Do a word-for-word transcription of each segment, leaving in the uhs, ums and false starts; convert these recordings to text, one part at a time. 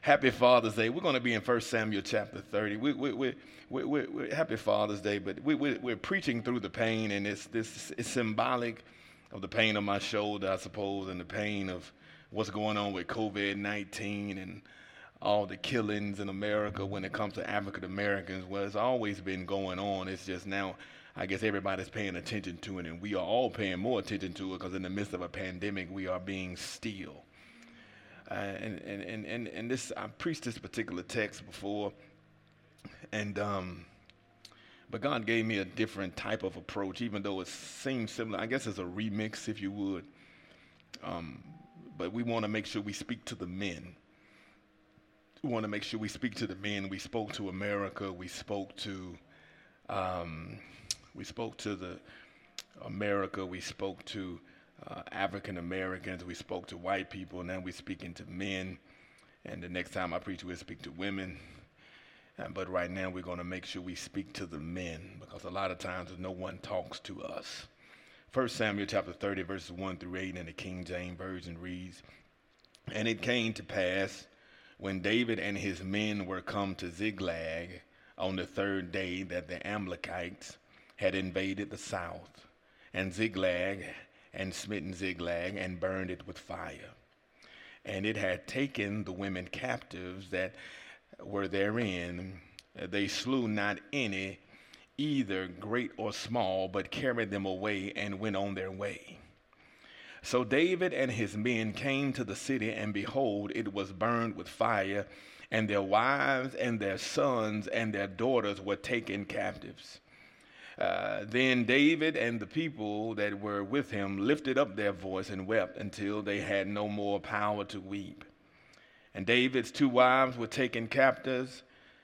Happy Father's Day. We're going to be in First Samuel chapter thirty. We, we, we, we, we, we, happy Father's Day, but we, we, we're preaching through the pain, and it's, this, it's symbolic of the pain on my shoulder, I suppose, and the pain of what's going on with covid nineteen and all the killings in America when it comes to African Americans. Well, it's always been going on. It's just now, I guess everybody's paying attention to it, and we are all paying more attention to it because in the midst of a pandemic, we are being still. Uh, and, and, and, and, and this, I preached this particular text before, and um, but God gave me a different type of approach, even though it seems similar. I guess it's a remix, if you would. Um, but we want to make sure we speak to the men. We want to make sure we speak to the men. We spoke to America. We spoke to, um, we spoke to the America. We spoke to uh, African Americans. We spoke to white people. Now we're speaking to men. And the next time I preach, we'll speak to women. Uh, but right now, we're going to make sure we speak to the men, because a lot of times no one talks to us. First Samuel chapter thirty, verses one through eight in the King James Version reads, "And it came to pass, when David and his men were come to Ziklag on the third day, that the Amalekites had invaded the south, and Ziklag, and smitten Ziklag, and burned it with fire. And it had taken the women captives that were therein. They slew not any, either great or small, but carried them away and went on their way. So David and his men came to the city, and behold, it was burned with fire, and their wives and their sons and their daughters were taken captives. Uh, then David and the people that were with him lifted up their voice and wept until they had no more power to weep. And David's two wives were taken captives,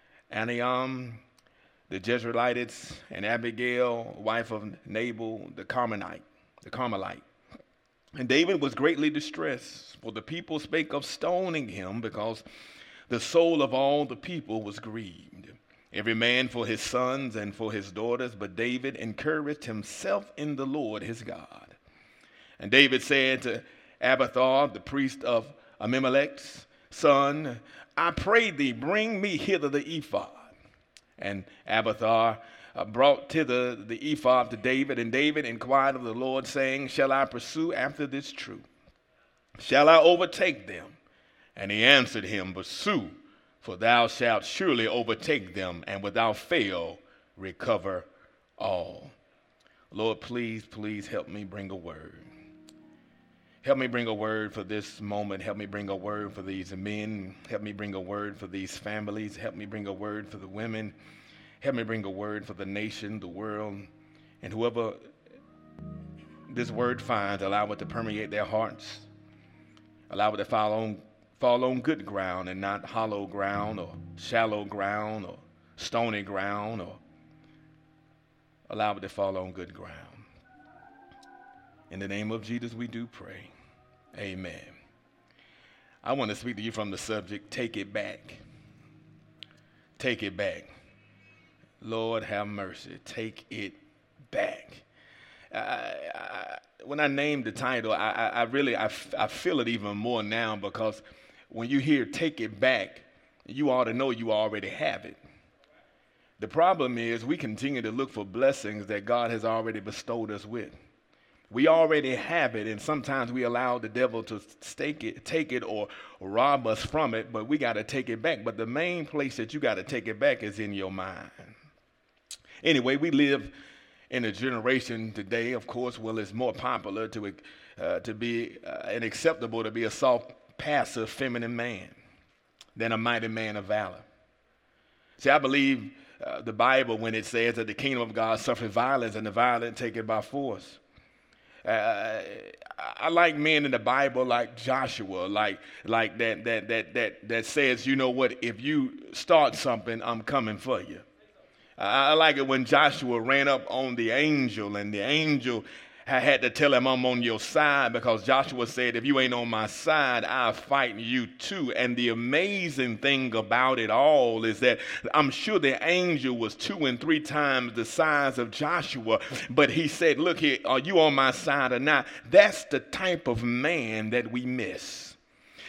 Aniam, the Jezreelites, and Abigail, wife of Nabal, the Carmelite, the Carmelite. And David was greatly distressed, for the people spake of stoning him, because the soul of all the people was grieved, every man for his sons and for his daughters. But David encouraged himself in the Lord his God. And David said to Abiathar, the priest of Ahimelech's son, I pray thee, bring me hither the ephod. And Abiathar Uh, brought thither the ephod to David, and David inquired of the Lord, saying, Shall I pursue after this troop? Shall I overtake them? And he answered him, Pursue, for thou shalt surely overtake them, and without fail recover all. Lord, please, please help me bring a word. Help me bring a word for this moment. Help me bring a word for these men. Help me bring a word for these families. Help me bring a word for the women. Help me bring a word for the nation, the world, and whoever this word finds, allow it to permeate their hearts. Allow it to fall on, fall on good ground and not hollow ground or shallow ground or stony ground, or allow it to fall on good ground. In the name of Jesus, we do pray. Amen. I want to speak to you from the subject, take it back. Take it back. Lord, have mercy. Take it back. I, I, when I named the title, I, I, I really, I, I feel it even more now, because when you hear take it back, you ought to know you already have it. The problem is we continue to look for blessings that God has already bestowed us with. We already have it, and sometimes we allow the devil to stake it, take it or, or rob us from it, but we got to take it back. But the main place that you got to take it back is in your mind. Anyway, we live in a generation today, of course, well, it's more popular to uh, to be uh, and acceptable to be a soft, passive, feminine man than a mighty man of valor. See, I believe uh, the Bible when it says that the kingdom of God suffers violence, and the violent take it by force. Uh, I like men in the Bible like Joshua, like like that that that that that says, you know what, if you start something, I'm coming for you. I like it when Joshua ran up on the angel, and the angel had to tell him, I'm on your side, because Joshua said, if you ain't on my side, I'll fight you too. And the amazing thing about it all is that I'm sure the angel was two and three times the size of Joshua, but he said, look here, are you on my side or not? That's the type of man that we miss.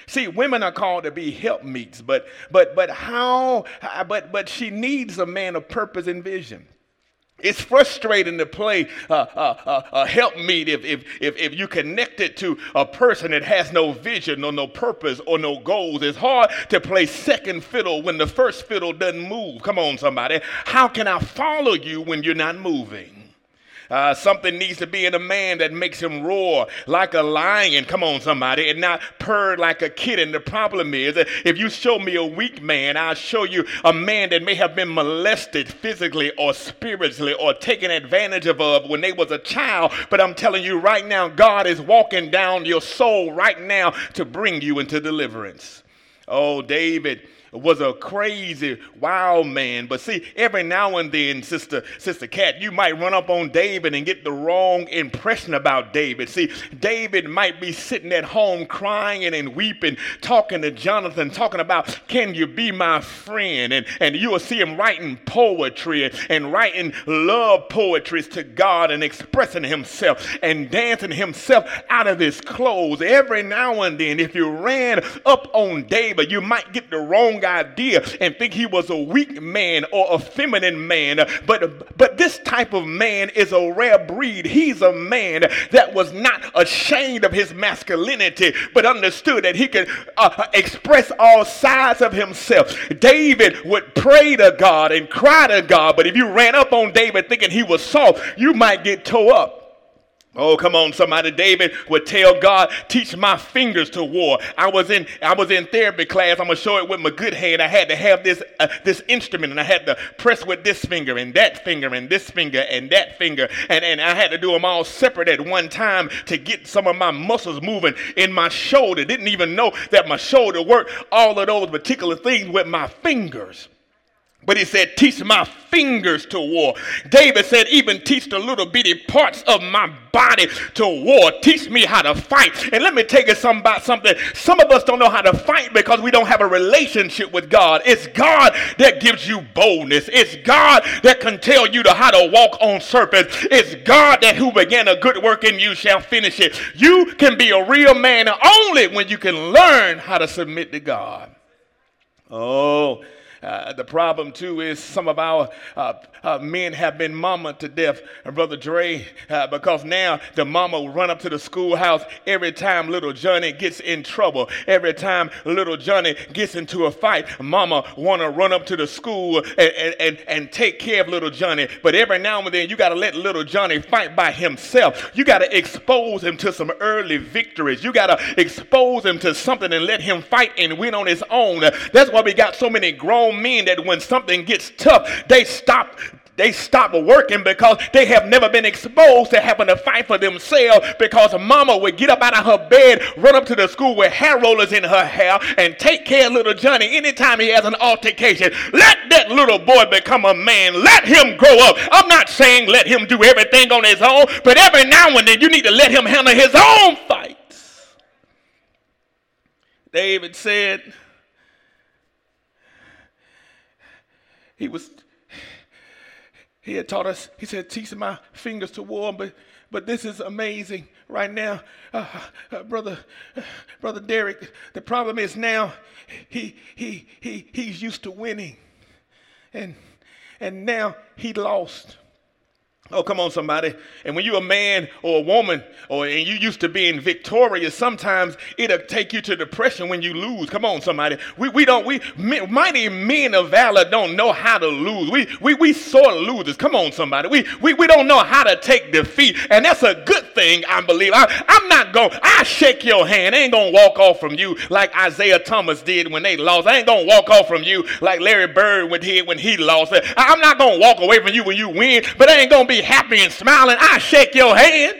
See, women are called to be helpmeets, but but but how? But but she needs a man of purpose and vision. It's frustrating to play a uh, uh, uh, uh, helpmeet if, if, if, if you connect it to a person that has no vision or no purpose or no goals. It's hard to play second fiddle when the first fiddle doesn't move. Come on, somebody. How can I follow you when you're not moving? Uh, something needs to be in a man that makes him roar like a lion, come on somebody, and not purr like a kitten. The problem is that if you show me a weak man, I'll show you a man that may have been molested physically or spiritually or taken advantage of when they was a child. But I'm telling you right now, God is walking down your soul right now to bring you into deliverance. Oh, David was a crazy, wild man. But see, every now and then, Sister Sister Cat, you might run up on David and get the wrong impression about David. See, David might be sitting at home crying and weeping, talking to Jonathan, talking about, can you be my friend? And, and you will see him writing poetry and, and writing love poetries to God and expressing himself and dancing himself out of his clothes. Every now and then, if you ran up on David, you might get the wrong idea and think he was a weak man or a feminine man. But, but this type of man is a rare breed. He's a man that was not ashamed of his masculinity, but understood that he could uh, express all sides of himself. David would pray to God and cry to God, but if you ran up on David thinking he was soft, you might get tore up. Oh, come on, somebody. David would tell God, teach my fingers to war. I was in I was in therapy class. I'm going to show it with my good hand. I had to have this uh, this instrument, and I had to press with this finger and that finger and this finger and that finger. And, and I had to do them all separate at one time to get some of my muscles moving in my shoulder. Didn't even know that my shoulder worked all of those particular things with my fingers. But he said, teach my fingers to war. David said, even teach the little bitty parts of my body to war. Teach me how to fight. And let me tell you something about something. Some of us don't know how to fight because we don't have a relationship with God. It's God that gives you boldness. It's God that can tell you to how to walk on serpents. It's God that who began a good work in you shall finish it. You can be a real man only when you can learn how to submit to God. Oh, Uh, the problem, too, is some of our uh, uh, men have been mama to death, uh, Brother Dre, uh, because now the mama will run up to the schoolhouse every time little Johnny gets in trouble. Every time little Johnny gets into a fight, mama want to run up to the school and, and, and, and take care of little Johnny. But every now and then, you got to let little Johnny fight by himself. You got to expose him to some early victories. You got to expose him to something and let him fight and win on his own. That's why we got so many grown men that when something gets tough, they stop they stop working because they have never been exposed to having to fight for themselves, because mama would get up out of her bed, run up to the school with hair rollers in her hair and take care of little Johnny anytime he has an altercation. Let that little boy become a man. Let him grow up. I'm not saying let him do everything on his own, but every now and then you need to let him handle his own fights. David said, He was, he had taught us, he said, teach my fingers to war, but but this is amazing right now. Uh, uh, brother, uh, Brother Derek, the problem is now he he he he's used to winning. And and now he lost. Oh, come on, somebody. And when you're a man or a woman, or and you used to being victorious, sometimes it'll take you to depression when you lose. Come on, somebody. We we don't we mighty men of valor don't know how to lose. We we we sore losers. Come on, somebody. We we we don't know how to take defeat, and that's a good thing, I believe. I, I'm not going. I shake your hand. I ain't gonna walk off from you like Isaiah Thomas did when they lost. I ain't gonna walk off from you like Larry Bird did when he lost. I, I'm not gonna walk away from you when you win, but I ain't gonna be happy and smiling. I shake your hand.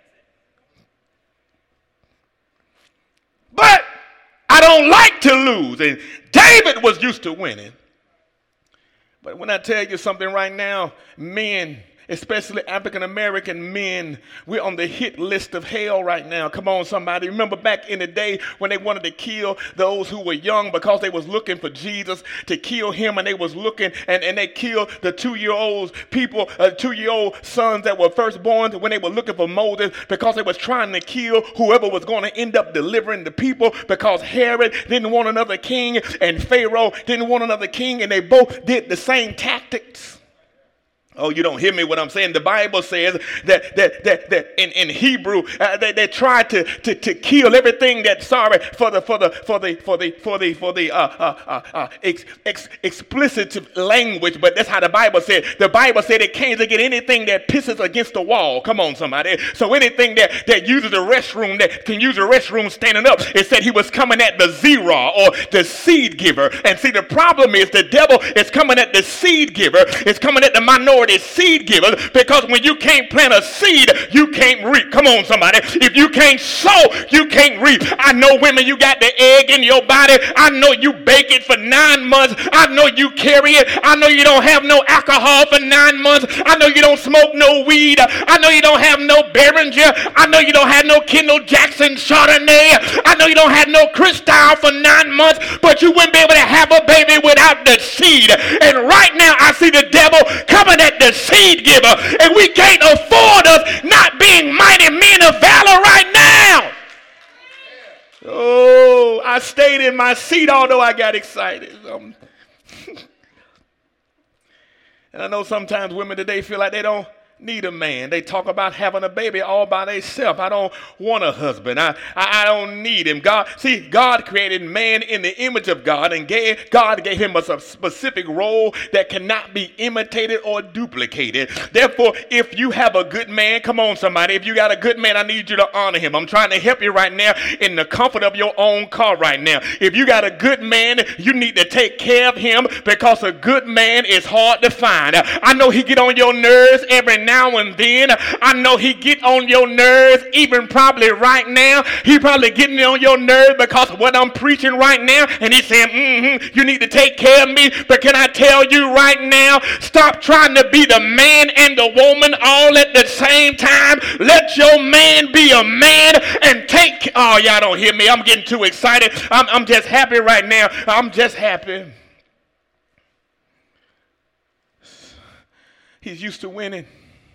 But I don't like to lose. And David was used to winning. But when I tell you something right now, men especially African American men. We're on the hit list of hell right now. Come on, somebody. Remember back in the day when they wanted to kill those who were young because they was looking for Jesus to kill him, and they was looking and, and they killed the two-year-olds people, uh, two-year-old sons that were first born when they were looking for Moses because they was trying to kill whoever was going to end up delivering the people, because Herod didn't want another king and Pharaoh didn't want another king, and they both did the same tactics. Oh, you don't hear me what I'm saying. The Bible says that that that, that in, in Hebrew uh, they, they tried to, to to kill everything that sorry for the for the for the for the for the for the uh, uh, uh, uh, ex, ex, explicit language, but that's how the Bible said. The Bible said it came to get anything that pisses against the wall. Come on, somebody. So anything that that uses the restroom, that can use the restroom standing up, it said he was coming at the zerah, or the seed giver. And see, the problem is the devil is coming at the seed giver. It's coming at the minority seed givers, because when you can't plant a seed, you can't reap. Come on, somebody. If you can't sow, you can't reap. I know women, you got the egg in your body. I know you bake it for nine months. I know you carry it. I know you don't have no alcohol for nine months. I know you don't smoke no weed. I know you don't have no Behringer. I know you don't have no Kendall Jackson Chardonnay. I know you don't have no Cristal for nine months, but you wouldn't be able to have a baby without the seed. And right now, I see the devil coming at the seed giver, and we can't afford us not being mighty men of valor right now. Oh, I stayed in my seat although I got excited. Um, and I know sometimes women today feel like they don't need a man. They talk about having a baby all by themselves. I don't want a husband. I, I, I don't need him. God, see, God created man in the image of God, and gave, God gave him a specific role that cannot be imitated or duplicated. Therefore, if you have a good man, come on, somebody. If you got a good man, I need you to honor him. I'm trying to help you right now in the comfort of your own car right now. If you got a good man, you need to take care of him, because a good man is hard to find. I know he get on your nerves every now and then. I know he get on your nerves even probably right now. He probably getting on your nerves because of what I'm preaching right now, and he's saying, mm-hmm, you need to take care of me. But can I tell you right now, stop trying to be the man and the woman all at the same time. Let your man be a man and take, oh, y'all don't hear me. I'm getting too excited. I'm, I'm just happy right now. I'm just happy. He's used to winning.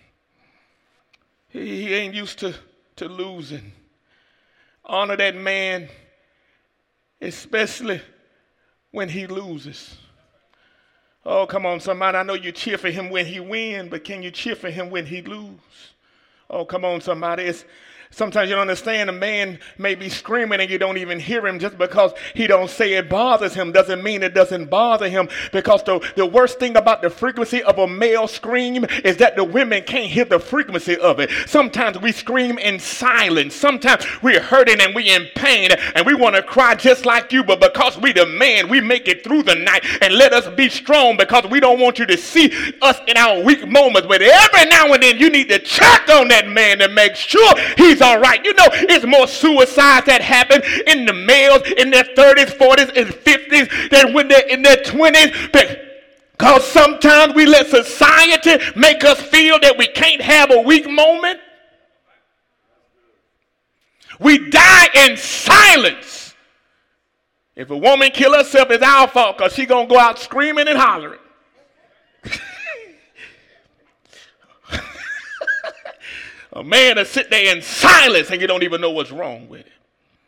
He, he ain't used to, to losing. Honor that man, especially when he loses. Oh, come on, somebody. I know you cheer for him when he wins, but can you cheer for him when he loses? Oh, come on, somebody. It's, sometimes you don't understand. A man may be screaming and you don't even hear him. Just because he don't say it bothers him doesn't mean it doesn't bother him, because the, the worst thing about the frequency of a male scream is that the women can't hear the frequency of it. Sometimes we scream in silence. Sometimes we're hurting and we're in pain and we want to cry just like you, but because we the man, we make it through the night. And let us be strong, because we don't want you to see us in our weak moments. But every now and then you need to check on that man to make sure he's all right. You know, it's more suicides that happen in the males in their thirties, forties, and fifties than when they're in their twenties. Because sometimes we let society make us feel that we can't have a weak moment. We die in silence. If a woman kill herself, it's our fault, because she's going to go out screaming and hollering. A man that sit there in silence and you don't even know what's wrong with it.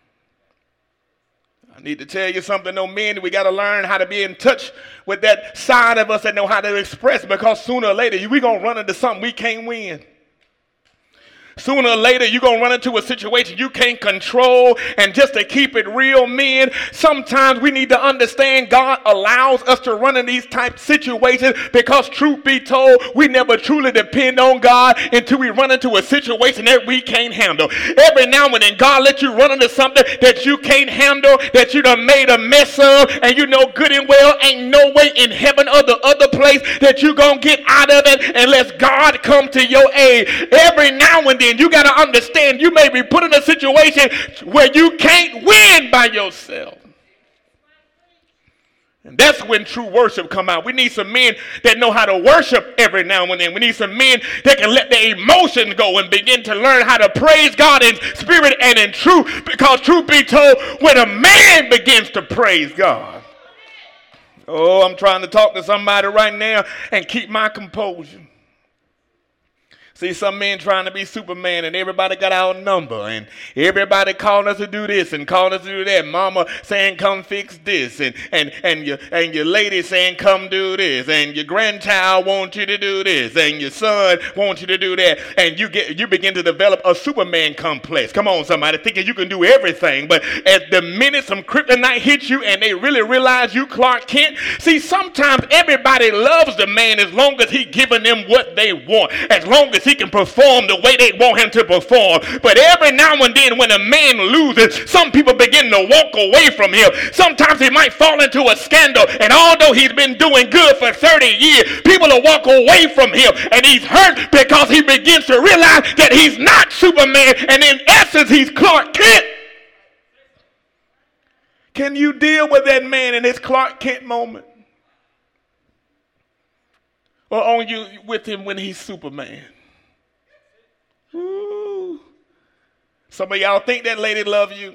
I need to tell you something, though, men. We got to learn how to be in touch with that side of us that know how to express, because sooner or later we're going to run into something we can't win. Sooner or later, you're going to run into a situation you can't control. And just to keep it real, men, sometimes we need to understand God allows us to run in these type situations, because truth be told, we never truly depend on God until we run into a situation that we can't handle. Every now and then, God lets you run into something that you can't handle, that you done made a mess of, and you know good and well ain't no way in heaven or the other place that you're going to get out of it unless God come to your aid. Every now and then, you got to understand, you may be put in a situation where you can't win by yourself. And that's when true worship come out. We need some men that know how to worship every now and then. We need some men that can let their emotions go and begin to learn how to praise God in spirit and in truth. Because truth be told, when a man begins to praise God. Oh, I'm trying to talk to somebody right now and keep my composure. See, some men trying to be Superman and everybody got our number and everybody calling us to do this and calling us to do that. Mama saying come fix this and, and, and, your, and your lady saying come do this and your grandchild wants you to do this and your son wants you to do that. And you get you begin to develop a Superman complex. Come on, somebody, thinking you can do everything. But at the minute some kryptonite hits you and they really realize you Clark Kent, see, sometimes everybody loves the man as long as he giving them what they want, as long as he He can perform the way they want him to perform. But every now and then when a man loses, some people begin to walk away from him. Sometimes he might fall into a scandal, and although he's been doing good for thirty years, people will walk away from him, and he's hurt because he begins to realize that he's not Superman, and in essence he's Clark Kent. Can you deal with that man in his Clark Kent moment? Or are you with him when he's Superman? Ooh. Some of y'all think that lady love you.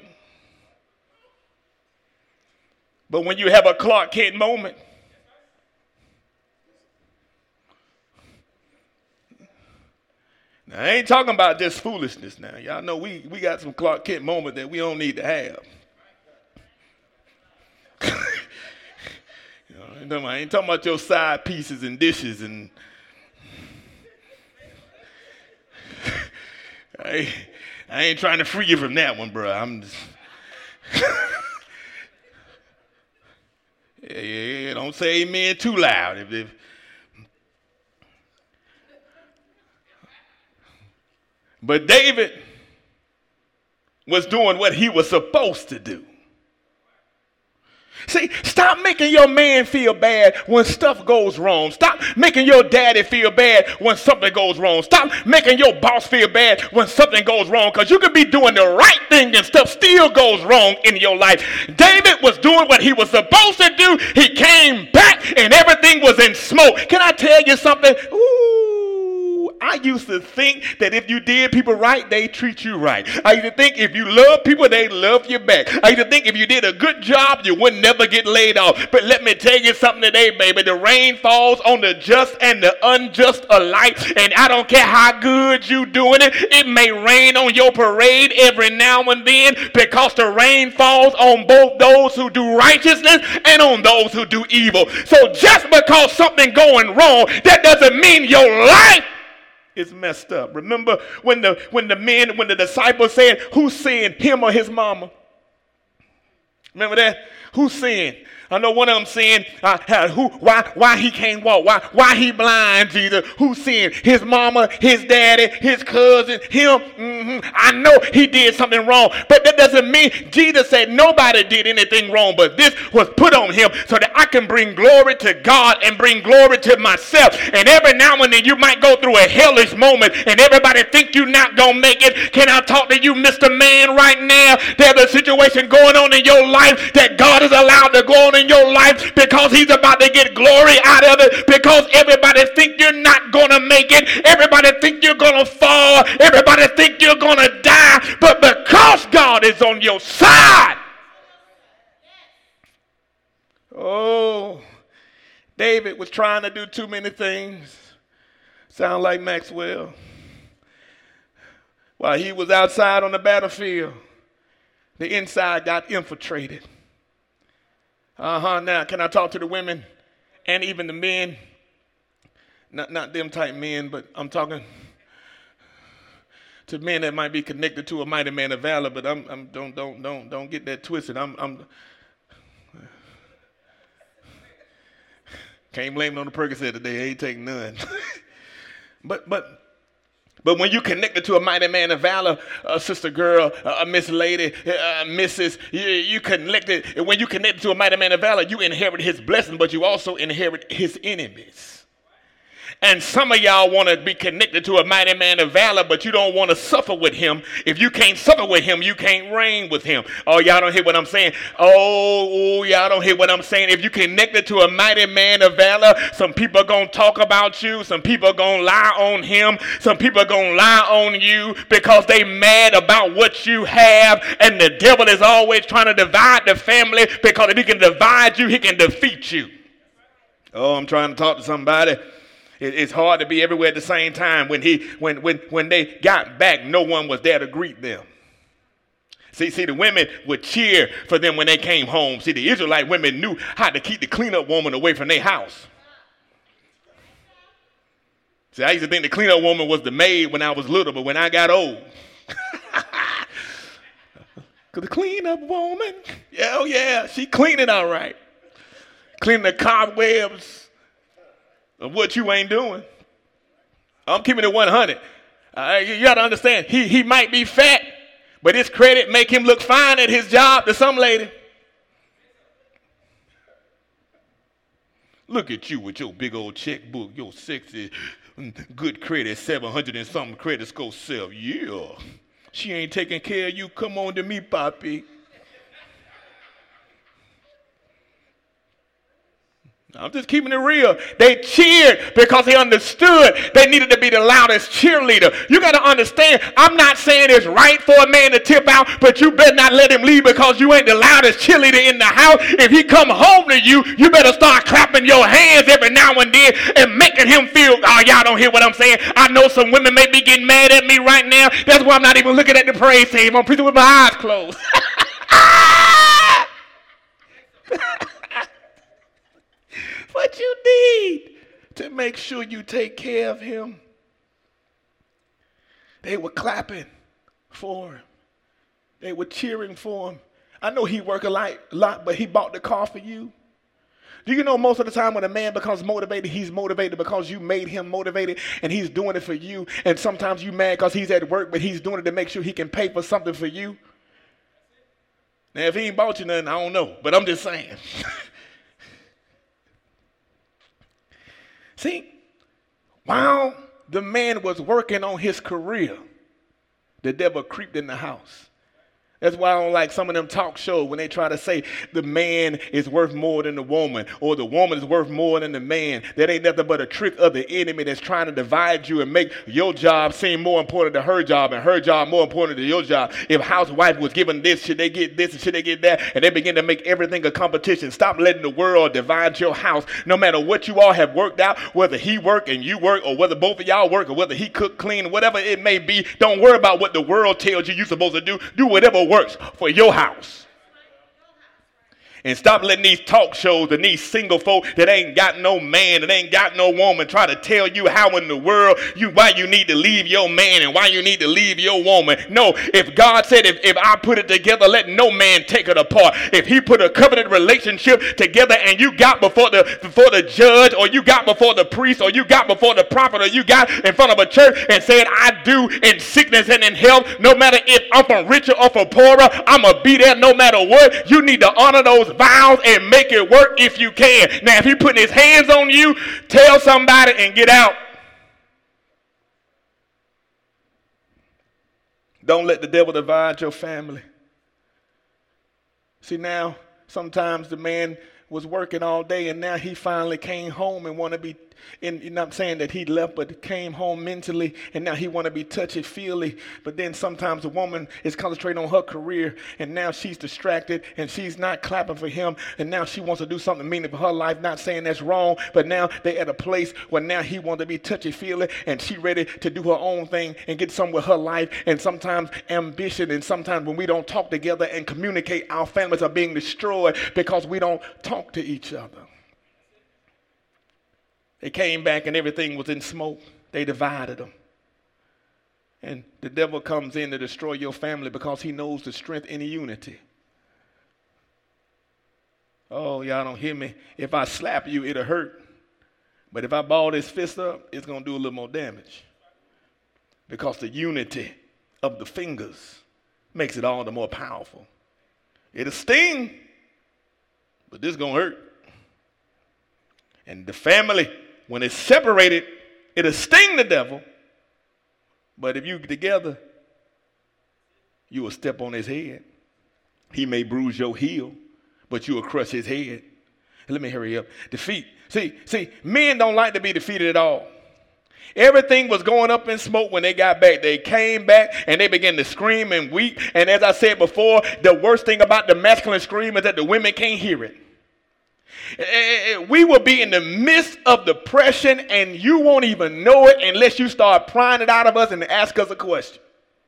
But when you have a Clark Kent moment, now I ain't talking about just foolishness now. Y'all know we, we got some Clark Kent moment that we don't need to have. You know, I ain't talking about, I ain't talking about your side pieces and dishes and I, I ain't trying to free you from that one, bro. I'm just yeah, yeah, yeah. Don't say amen too loud. If, if... But David was doing what he was supposed to do. See, stop making your man feel bad when stuff goes wrong. Stop making your daddy feel bad when something goes wrong. Stop making your boss feel bad when something goes wrong, because you could be doing the right thing and stuff still goes wrong in your life. David was doing what he was supposed to do. He came back and everything was in smoke. Can I tell you something? Ooh, I used to think that if you did people right, they treat you right. I used to think if you love people, they love you back. I used to think if you did a good job, you would never get laid off. But let me tell you something today, baby. The rain falls on the just and the unjust alike. And I don't care how good you doing it. It may rain on your parade every now and then, because the rain falls on both those who do righteousness and on those who do evil. So just because something going wrong, that doesn't mean your life is messed up. Remember when the when the men, when the disciples said, who sinned, him or his mama? Remember that? Who sinned? I know one of them saying, uh, who, why, why he can't walk? Why, why he blind, Jesus? Who sinned? His mama, his daddy, his cousin, him? Mm-hmm. I know he did something wrong, but that doesn't mean Jesus said nobody did anything wrong, but this was put on him so that I can bring glory to God and bring glory to myself. And every now and then you might go through a hellish moment and everybody think you're not going to make it. Can I talk to you, Mister Man, right now? There's a situation going on in your life that God is allowed to go on in your life because he's about to get glory out of it, because everybody think you're not going to make it. Everybody think you're going to fall. Everybody think you're going to die. But because God is on your side. Oh, David was trying to do too many things. Sound like Maxwell. While he was outside on the battlefield, the inside got infiltrated. Uh-huh. Now, can I talk to the women and even the men? Not not them type men, but I'm talking to men that might be connected to a mighty man of valor. But I'm, I'm don't don't don't don't get that twisted. I'm I'm can't blame it on the Percocet today. I ain't taking none. but but. But when you connected to a mighty man of valor, a sister girl, a Miss Lady, a Missus, you, you connected. When you connected to a mighty man of valor, you inherit his blessing, but you also inherit his enemies. And some of y'all want to be connected to a mighty man of valor, but you don't want to suffer with him. If you can't suffer with him, you can't reign with him. Oh, y'all don't hear what I'm saying? Oh, oh y'all don't hear what I'm saying? If you connected to a mighty man of valor, some people are going to talk about you. Some people are going to lie on him. Some people are going to lie on you because they mad about what you have. And the devil is always trying to divide the family, because if he can divide you, he can defeat you. Oh, I'm trying to talk to somebody. It's hard to be everywhere at the same time. When he, when, when, when they got back, no one was there to greet them. See, see, the women would cheer for them when they came home. See, the Israelite women knew how to keep the cleanup woman away from their house. See, I used to think the cleanup woman was the maid when I was little, but when I got old, because the cleanup woman, yeah, oh yeah, she cleaning all right. Cleaning the cobwebs of what you ain't doing. I'm keeping it one hundred. Uh, you, you got to understand, he, he might be fat, but his credit make him look fine at his job to some lady. Look at you with your big old checkbook, your sexy, good credit, seven hundred and something credit score self. Yeah, she ain't taking care of you. Come on to me, Poppy. I'm just keeping it real. They cheered because they understood they needed to be the loudest cheerleader. You got to understand, I'm not saying it's right for a man to tip out, but you better not let him leave because you ain't the loudest cheerleader in the house. If he come home to you, you better start clapping your hands every now and then and making him feel, oh, y'all don't hear what I'm saying. I know some women may be getting mad at me right now. That's why I'm not even looking at the praise team. I'm preaching with my eyes closed. What you need to make sure you take care of him. They were clapping for him. They were cheering for him. I know he worked a lot, lot, but he bought the car for you. Do you know most of the time when a man becomes motivated, he's motivated because you made him motivated and he's doing it for you. And sometimes you mad because he's at work, but he's doing it to make sure he can pay for something for you. Now, if he ain't bought you nothing, I don't know, but I'm just saying. See, while the man was working on his career, the devil creeped in the house. That's why I don't like some of them talk shows when they try to say the man is worth more than the woman or the woman is worth more than the man. That ain't nothing but a trick of the enemy that's trying to divide you and make your job seem more important than her job and her job more important than your job. If housewife was given this, should they get this and should they get that? And they begin to make everything a competition. Stop letting the world divide your house. No matter what you all have worked out, whether he work and you work or whether both of y'all work or whether he cook, clean, whatever it may be, don't worry about what the world tells you you're supposed to do. Do whatever works for your house. And stop letting these talk shows and these single folk that ain't got no man and ain't got no woman try to tell you how in the world you why you need to leave your man and why you need to leave your woman. No, if God said if, if I put it together, let no man take it apart. If he put a covenant relationship together and you got before the before the judge or you got before the priest or you got before the prophet or you got in front of a church and said I do in sickness and in health, no matter if I'm from richer or from poorer, I'm going to be there no matter what. You need to honor those vows and make it work if you can. Now, if he putting his hands on you, tell somebody and get out. Don't let the devil divide your family. See, now, sometimes the man was working all day and now he finally came home and want to be, and you know I'm saying that he left, but came home mentally and now he want to be touchy-feely. But then sometimes a woman is concentrating on her career and now she's distracted and she's not clapping for him and now she wants to do something meaningful for her life, not saying that's wrong, but now they at a place where now he wants to be touchy-feely and she ready to do her own thing and get somewhere with her life. And sometimes ambition and sometimes when we don't talk together and communicate, our families are being destroyed because we don't talk to each other. They came back and everything was in smoke. They divided them. And the devil comes in to destroy your family because he knows the strength in unity. Oh, y'all don't hear me. If I slap you, it'll hurt. But if I ball this fist up, it's going to do a little more damage. Because the unity of the fingers makes it all the more powerful. It'll sting, but this is going to hurt. And the family, when it's separated, It'll sting the devil, but if you together, you will step on his head. He may bruise your heel, but you will crush his head. Let me hurry up. Defeat. See, see, men don't like to be defeated at all. Everything was going up in smoke when they got back. They came back and they began to scream and weep. And as I said before, the worst thing about the masculine scream is that the women can't hear it. We will be in the midst of depression and you won't even know it unless you start prying it out of us and ask us a question.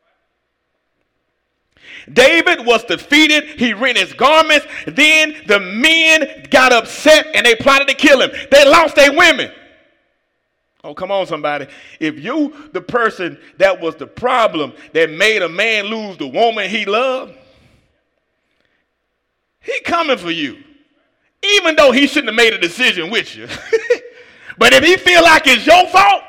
David was defeated. He rent his garments. Then the men got upset and they plotted to kill him. They lost their women. Oh, come on, somebody. If you, the person that was the problem that made a man lose the woman he loved, he coming for you. Even though he shouldn't have made a decision with you. But if he feel like it's your fault,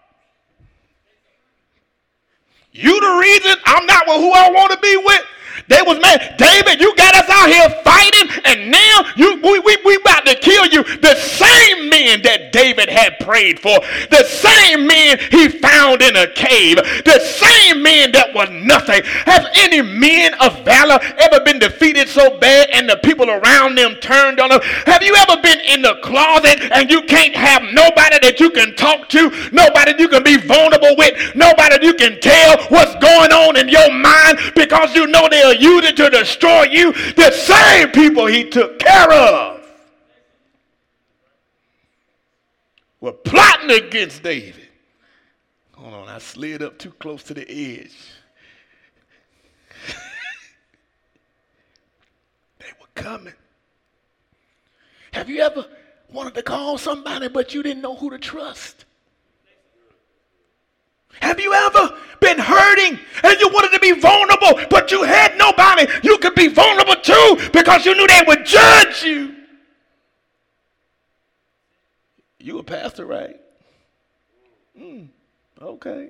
you the reason I'm not with who I want to be with. They was mad. David, you got us out here fighting, and now you we, we, we about to kill you. The same men that David had prayed for, the same men he found in a cave, the same men that was nothing. Has any men of valor ever been defeated so bad and the people around them turned on them? Have you ever been in the closet and you can't have nobody that you can talk to, nobody you can be vulnerable with, nobody you can tell what's going on in your mind because you know they'll use it to destroy you? The same people he took care of were plotting against David. Hold on, I slid up too close to the edge. They were coming. Have you ever wanted to call somebody but you didn't know who to trust? Have you ever been hurting and you wanted to be vulnerable, but you had nobody you could be vulnerable to because you knew they would judge you? You a pastor, right? Mm, okay.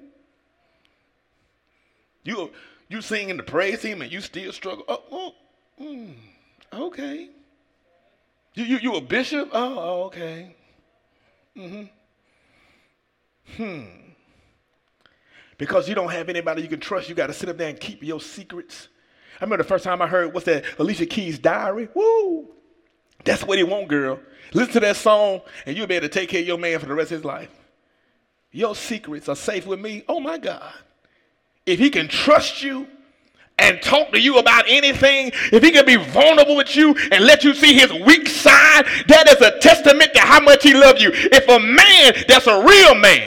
You you sing in the praise team and you still struggle. Oh, oh mm, okay. You you you a bishop? Oh, okay. Mm-hmm. Hmm. Because you don't have anybody you can trust, you got to sit up there and keep your secrets. I remember the first time I heard, what's that, Alicia Keys' Diary? Woo! That's what he want, girl. Listen to that song, and you'll be able to take care of your man for the rest of his life. Your secrets are safe with me. Oh, my God. If he can trust you and talk to you about anything, if he can be vulnerable with you and let you see his weak side, that is a testament to how much he loves you. If a man that's a real man,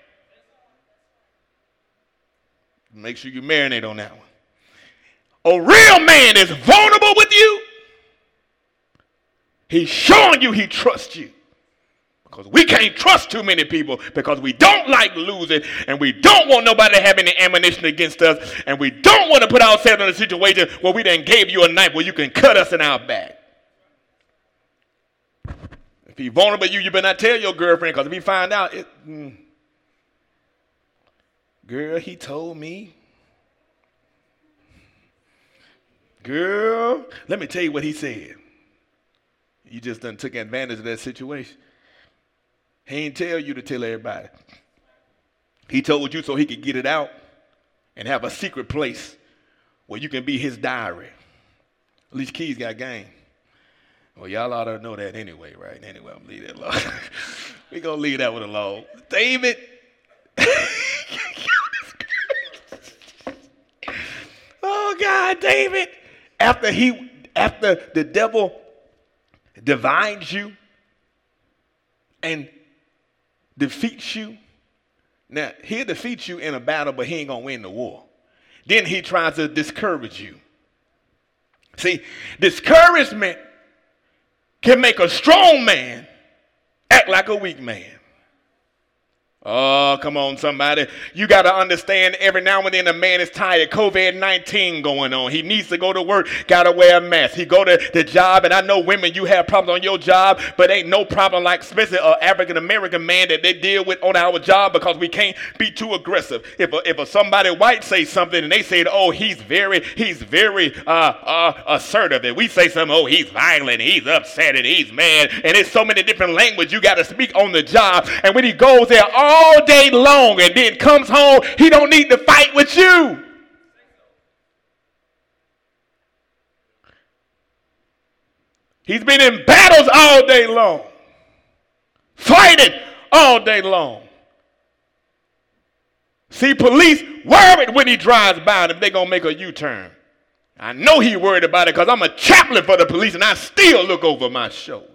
make sure you marinate on that one. A real man is vulnerable with you. He's showing you he trusts you. Because we can't trust too many people because we don't like losing and we don't want nobody to have any ammunition against us and we don't want to put ourselves in a situation where we then gave you a knife where you can cut us in our back. If he's vulnerable with you, you better not tell your girlfriend because if he find out, it, mm, girl, he told me. Girl, let me tell you what he said. You just done took advantage of that situation. He ain't tell you to tell everybody. He told you so he could get it out and have a secret place where you can be his diary. At least Keys got game. Well, y'all ought to know that anyway, right? Anyway, I'm leave that alone. We're going to leave that one alone. David. Oh, God, David. After he, after the devil divides you and defeats you. Now, he'll defeat you in a battle, but he ain't going to win the war. Then he tries to discourage you. See, discouragement can make a strong man act like a weak man. Oh, come on, somebody. You got to understand every now and then a man is tired. covid nineteen going on. He needs to go to work, got to wear a mask. He go to the job, and I know women, you have problems on your job, but ain't no problem like especially an African-American man that they deal with on our job because we can't be too aggressive. If a, if a somebody white say something and they say, oh, he's very, he's very uh, uh, assertive, and we say something, oh, he's violent, he's upset, and he's mad, and it's so many different language you got to speak on the job. And when he goes there, all all day long and then comes home, he don't need to fight with you. He's been in battles all day long, fighting all day long. See, police worried when he drives by if they're going to make a U-turn. I know he worried about it because I'm a chaplain for the police and I still look over my shoulder.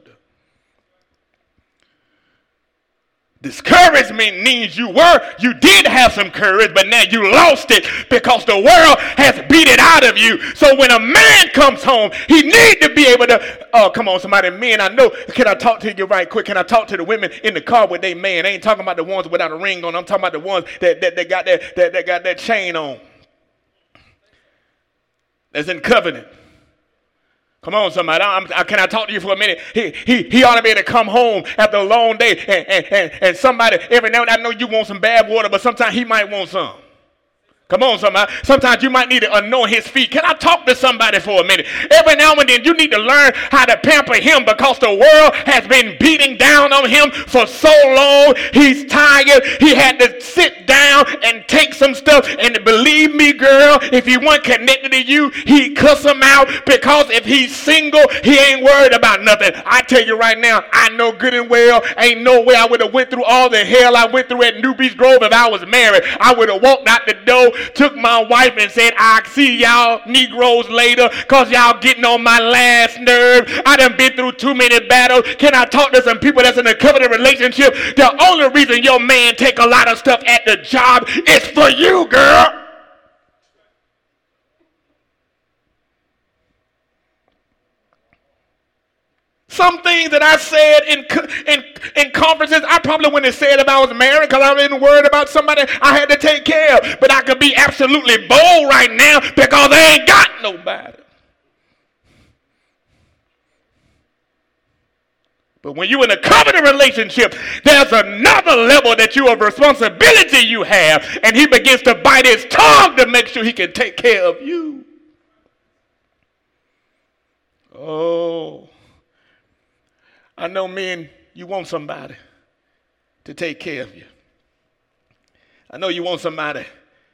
Discouragement means you were, you did have some courage, but now you lost it because the world has beat it out of you. So when a man comes home, he needs to be able to, oh, come on, somebody, men, I know, can I talk to you right quick? Can I talk to the women in the car with their man? I ain't talking about the ones without a ring on. I'm talking about the ones that, that, that, got, that, that, that got that chain on. That's in covenant. Come on, somebody. I'm, I, can I talk to you for a minute? He, he, he ought to be able to come home after a long day and, and, and, and somebody, every now and then, I know you want some bad water, but sometimes he might want some. Come on, somebody. Sometimes you might need to anoint his feet. Can I talk to somebody for a minute? Every now and then you need to learn how to pamper him because the world has been beating down on him for so long. He's tired. He had to sit down and take some stuff. And believe me, girl, if he wasn't connected to you, he'd cuss him out because if he's single, he ain't worried about nothing. I tell you right now, I know good and well, ain't no way I would have went through all the hell I went through at New Beach Grove if I was married. I would have walked out the door, took my wife and said, I'll see y'all Negroes later because y'all getting on my last nerve. I done been through too many battles. Can I talk to some people that's in a covenant relationship? The only reason your man take a lot of stuff at the job is for you, girl. Some things that I said in, in, in conferences, I probably wouldn't have said if I was married because I wasn't worried about somebody I had to take care of. But I could be absolutely bold right now because I ain't got nobody. But when you're in a covenant relationship, there's another level that you of responsibility you have. And he begins to bite his tongue to make sure he can take care of you. Oh. I know, men, you want somebody to take care of you. I know you want somebody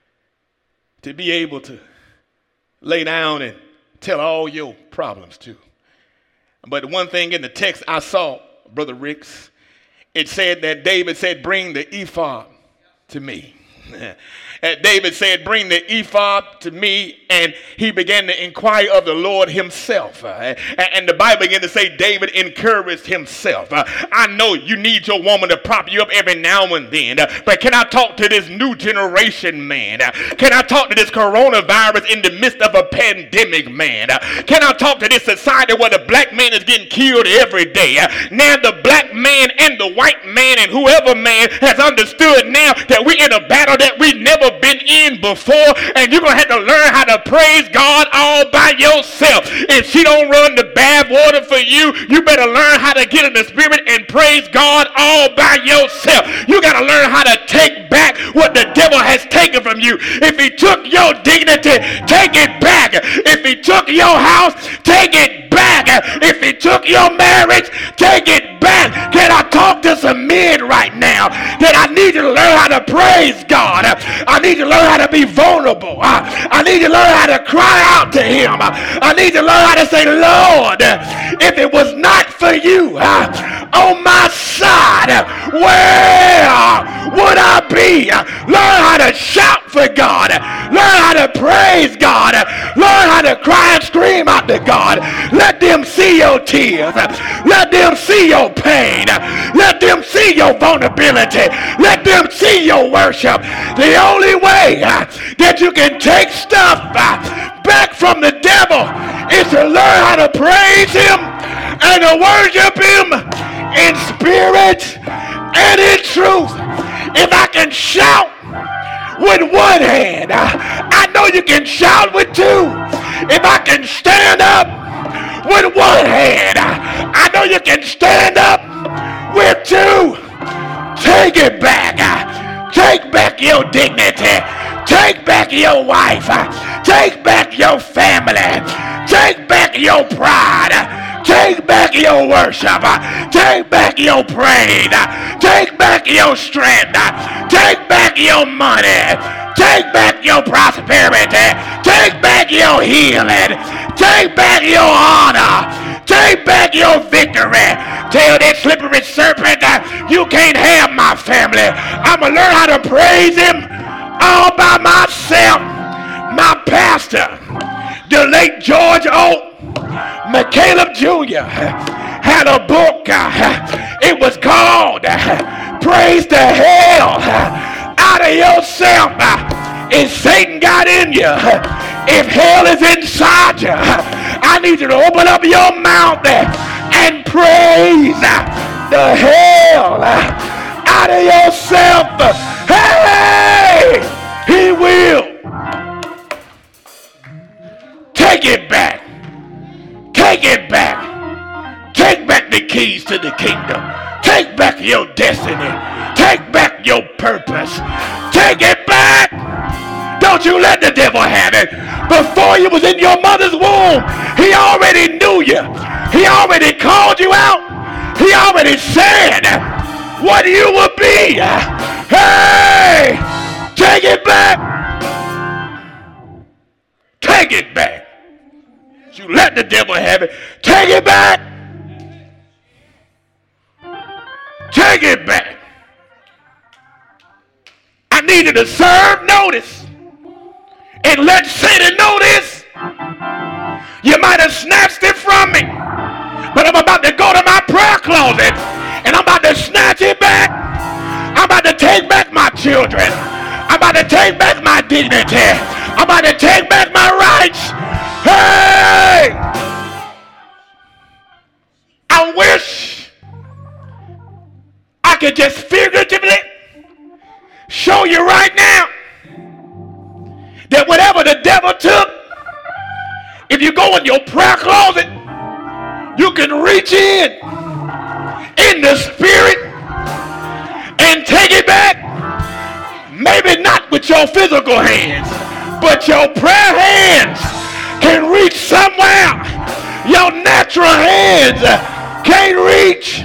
to be able to lay down and tell all your problems to. But one thing in the text I saw, Brother Ricks, it said that David said, bring the ephod to me. And David said, bring the ephod to me, and he began to inquire of the Lord himself. Uh, and the Bible began to say David encouraged himself. Uh, I know you need your woman to prop you up every now and then, uh, but can I talk to this new generation man? Uh, can I talk to this coronavirus in the midst of a pandemic, man? Uh, can I talk to this society where the black man is getting killed every day? Uh, now the black man and the white man and whoever man has understood now that we're in a battle that we never been in before, and you're gonna have to learn how to praise God all by yourself. If she don't run the bad water for you, you better learn how to get in the spirit and praise God all by yourself. You gotta learn how to take back what the devil has taken from you. If he took your dignity, take it back. If he took your house, take it back. If he took your marriage, take it back. Can I talk to some men right now that I need to learn how to praise God? I need to learn how to be vulnerable. I, I need to learn how to cry out to him. I, I need to learn how to say, Lord, if it was not for you uh, on my side, where would I be? Learn how to shout for God. Learn how to praise God. Learn how to cry and scream out to God. Let them see your tears. Let them see your pain. Let them see your vulnerability. Let them see your worship. The only way uh, that you can take stuff uh, back from the devil is to learn how to praise him and to worship him in spirit and in truth. If I can shout with one hand, uh, I know you can shout with two. If I can stand up with one hand, uh, I know you can stand up with two. Take it back. Uh, Take back your dignity. Take back your wife. Take back your family. Take back your pride. Take back your worship. Take back your praise. Take back your strength. Take back your money. Take back your prosperity. Take back your healing. Take back your honor. Take back your victory. Tell that slippery serpent that you can't have my family. I'm going to learn how to praise him all by myself. My pastor, the late George O. McCaleb Junior had a book. It was called Praise the Hell Out of Yourself. If Satan got in you, if hell is inside you, I need you to open up your mouth and praise the hell out of yourself. Hey, he will. Take it back. Take it back. Take back the keys to the kingdom. Take back your destiny. Take back your purpose. Take it back. Don't you let the devil have it. Before you was in your mother's womb, he already knew you. He already called you out. He already said what you would be. Hey, take it back. Take it back. You let the devil have it. Take it back. Take it back. I needed to serve notice. And let Satan know this. You might have snatched it from me, but I'm about to go to my prayer closet and I'm about to snatch it back. I'm about to take back my children. I'm about to take back my dignity. I'm about to take back my rights. Hey! I wish I could just figuratively show you right now that whatever the devil took, if you go in your prayer closet, you can reach in in the spirit and take it back. Maybe not with your physical hands, but your prayer hands can reach somewhere your natural hands can't reach.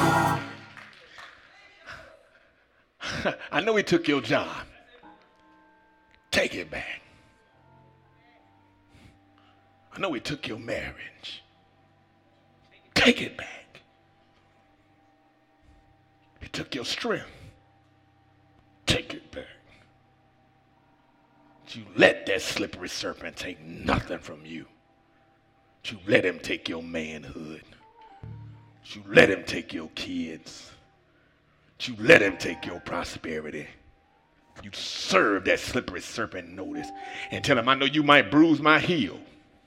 I know he took your job. Take it back. I know he took your marriage. Take it back. He took your strength. Take it back. You let that slippery serpent take nothing from you. You let him take your manhood. You let him take your kids. You let him take your prosperity. You serve that slippery serpent notice and tell him, I know you might bruise my heel.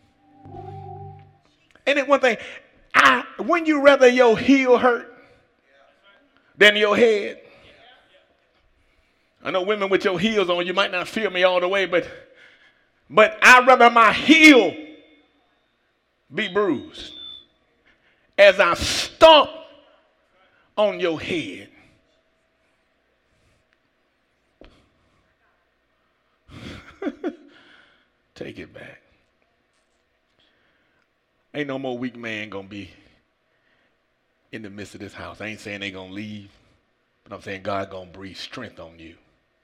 And then one thing, I, wouldn't you rather your heel hurt than your head? I know women with your heels on, you might not feel me all the way, but but I'd rather my heel be bruised as I stomp on your head. Take it back. Ain't no more weak man gonna be in the midst of this house. I ain't saying they gonna leave, but I'm saying God gonna breathe strength on you.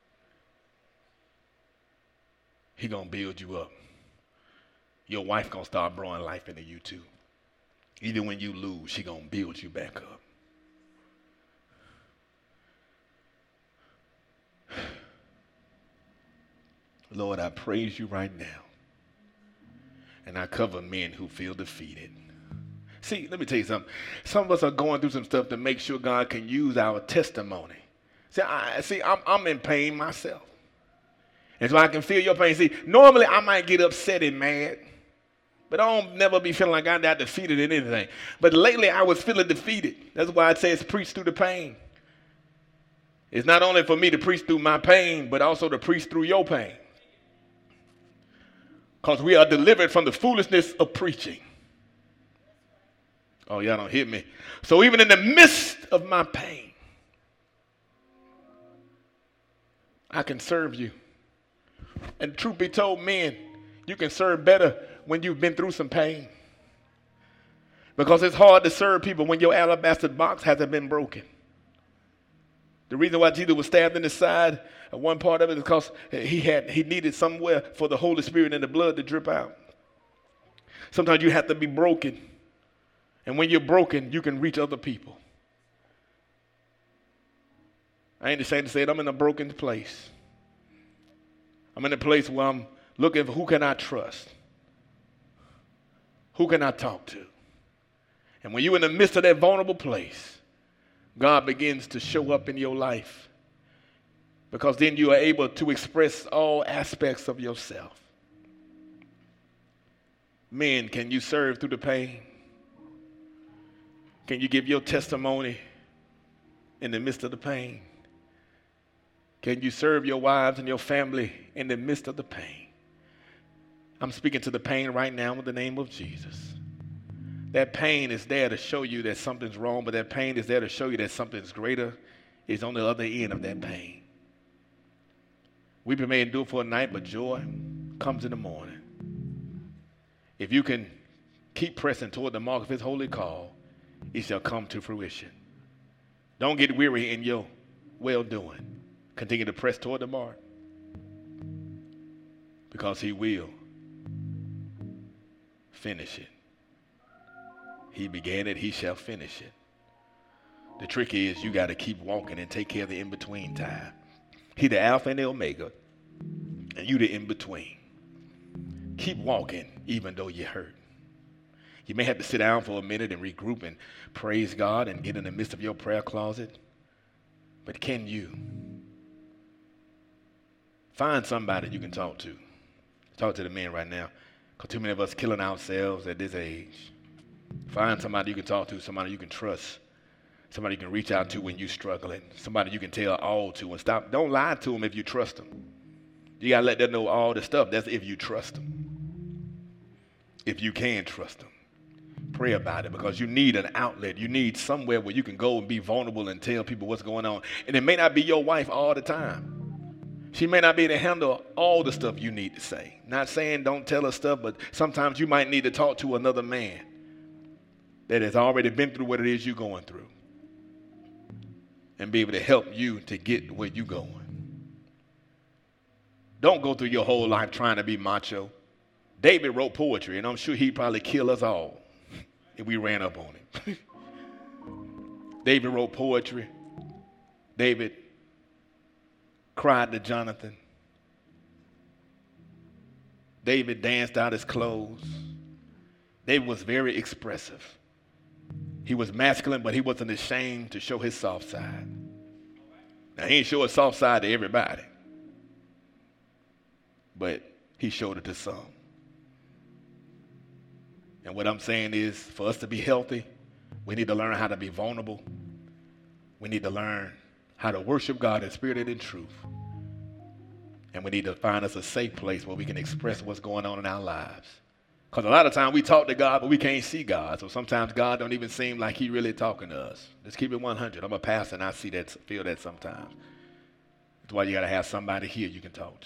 He gonna build you up. Your wife gonna start growing life into you too. Even when you lose, she gonna build you back up. Lord, I praise you right now. And I cover men who feel defeated. See, let me tell you something. Some of us are going through some stuff to make sure God can use our testimony. See, I, see I'm, I'm in pain myself. And so I can feel your pain. See, normally I might get upset and mad. But I don't never be feeling like I got defeated in anything. But lately I was feeling defeated. That's why it says preach through the pain. It's not only for me to preach through my pain, but also to preach through your pain. Because we are delivered from the foolishness of preaching. Oh, y'all don't hear me. So even in the midst of my pain, I can serve you. And truth be told, men, you can serve better when you've been through some pain. Because it's hard to serve people when your alabaster box hasn't been broken. The reason why Jesus was stabbed in the side, uh, one part of it is because he had he needed somewhere for the Holy Spirit and the blood to drip out. Sometimes you have to be broken. And when you're broken, you can reach other people. I ain't ashamed to say it, I'm in a broken place. I'm in a place where I'm looking for who can I trust? Who can I talk to? And when you're in the midst of that vulnerable place, God begins to show up in your life, because then you are able to express all aspects of yourself. Men, can you serve through the pain? Can you give your testimony in the midst of the pain? Can you serve your wives and your family in the midst of the pain? I'm speaking to the pain right now in the name of Jesus. That pain is there to show you that something's wrong, but that pain is there to show you that something's greater is on the other end of that pain. Weeping may endure for a night, but joy comes in the morning. If you can keep pressing toward the mark of his holy call, it shall come to fruition. Don't get weary in your well-doing. Continue to press toward the mark, because he will finish it. He began it, he shall finish it. The trick is you got to keep walking and take care of the in-between time. He the Alpha and the Omega, and you the in-between. Keep walking even though you're hurt. You may have to sit down for a minute and regroup and praise God and get in the midst of your prayer closet. But can you find somebody you can talk to? Talk to the men right now, because too many of us killing ourselves at this age. Find somebody you can talk to, somebody you can trust, somebody you can reach out to when you're struggling, somebody you can tell all to, and stop. Don't lie to them if you trust them. You got to let them know all the stuff. That's if you trust them. If you can trust them. Pray about it, because you need an outlet. You need somewhere where you can go and be vulnerable and tell people what's going on. And it may not be your wife all the time. She may not be able to handle all the stuff you need to say. Not saying don't tell her stuff, but sometimes you might need to talk to another man that has already been through what it is you're going through, and be able to help you to get where you're going. Don't go through your whole life trying to be macho. David wrote poetry, and I'm sure he'd probably kill us all if we ran up on him. David wrote poetry. David cried to Jonathan. David danced out his clothes. David was very expressive. He was masculine, but he wasn't ashamed to show his soft side. Now, he ain't show his soft side to everybody, but he showed it to some. And what I'm saying is, for us to be healthy, we need to learn how to be vulnerable. We need to learn how to worship God in spirit and in truth. And we need to find us a safe place where we can express what's going on in our lives. Because a lot of times we talk to God, but we can't see God. So sometimes God don't even seem like he really talking to us. Let's keep it one hundred. I'm a pastor, and I see that, feel that sometimes. That's why you got to have somebody here you can talk to.